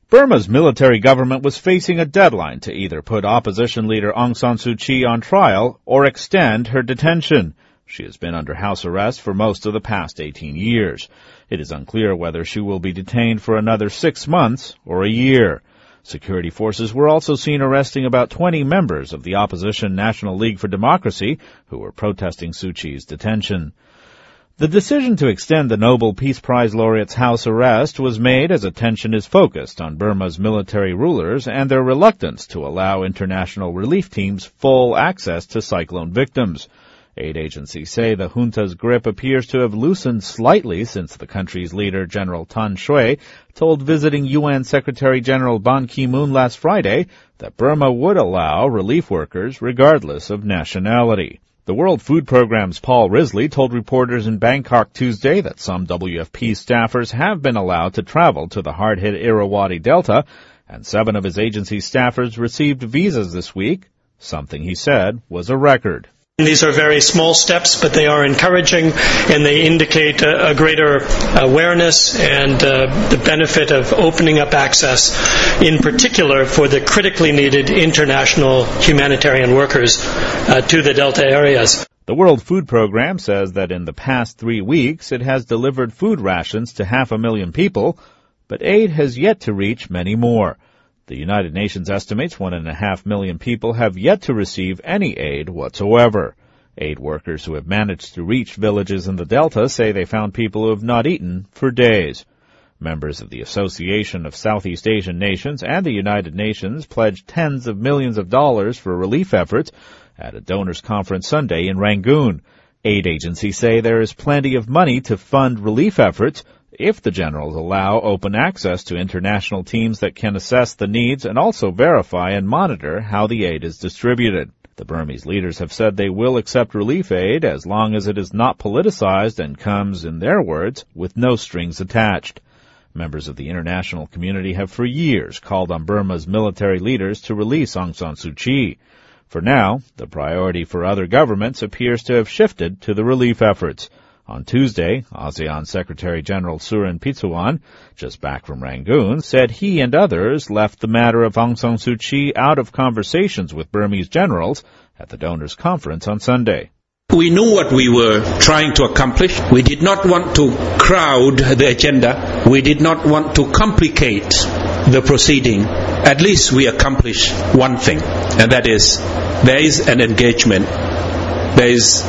Burma's military government was facing a deadline to either put opposition leader Aung San Suu Kyi on trial or extend her detention. She has been under house arrest for most of the past 18 years. It is unclear whether she will be detained for another 6 months or a year. Security forces were also seen arresting about 20 members of the opposition National League for Democracy who were protesting Suu Kyi's detention. The decision to extend the Nobel Peace Prize laureate's house arrest was made as attention is focused on Burma's military rulers and their reluctance to allow international relief teams full access to cyclone victims. Aid agencies say the junta's grip appears to have loosened slightly since the country's leader, General Tan Shui, told visiting UN Secretary General Ban Ki-moon last Friday that Burma would allow relief workers regardless of nationality. The World Food Programme's Paul Risley told reporters in Bangkok Tuesday that some WFP staffers have been allowed to travel to the hard-hit Irrawaddy Delta, and 7 of his agency's staffers received visas this week, something he said was a record. These are very small steps, but they are encouraging, and they indicate a greater awareness and the benefit of opening up access, in particular for the critically needed international humanitarian workers to the Delta areas. The World Food Programme says that in the past 3 weeks it has delivered food rations to 500,000 people, but aid has yet to reach many more. The United Nations estimates 1.5 million people have yet to receive any aid whatsoever. Aid workers who have managed to reach villages in the Delta say they found people who have not eaten for days. Members of the Association of Southeast Asian Nations and the United Nations pledged tens of millions of dollars for relief efforts at a donors conference Sunday in Rangoon. Aid agencies say there is plenty of money to fund relief efforts if the generals allow open access to international teams that can assess the needs and also verify and monitor how the aid is distributed. The Burmese leaders have said they will accept relief aid as long as it is not politicized and comes, in their words, with no strings attached. Members of the international community have for years called on Burma's military leaders to release Aung San Suu Kyi. For now, the priority for other governments appears to have shifted to the relief efforts. On Tuesday, ASEAN Secretary General Surin Pitsuwan, just back from Rangoon, said he and others left the matter of Aung San Suu Kyi out of conversations with Burmese generals at the donors' conference on Sunday. We knew what we were trying to accomplish. We did not want to crowd the agenda. We did not want to complicate the proceeding. At least we accomplished one thing, and that is there is an engagement. There is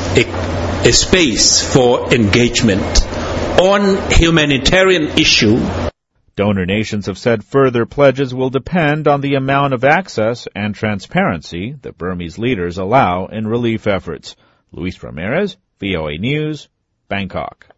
a space for engagement on humanitarian issue. Donor nations have said further pledges will depend on the amount of access and transparency that Burmese leaders allow in relief efforts. Luis Ramirez, VOA News, Bangkok.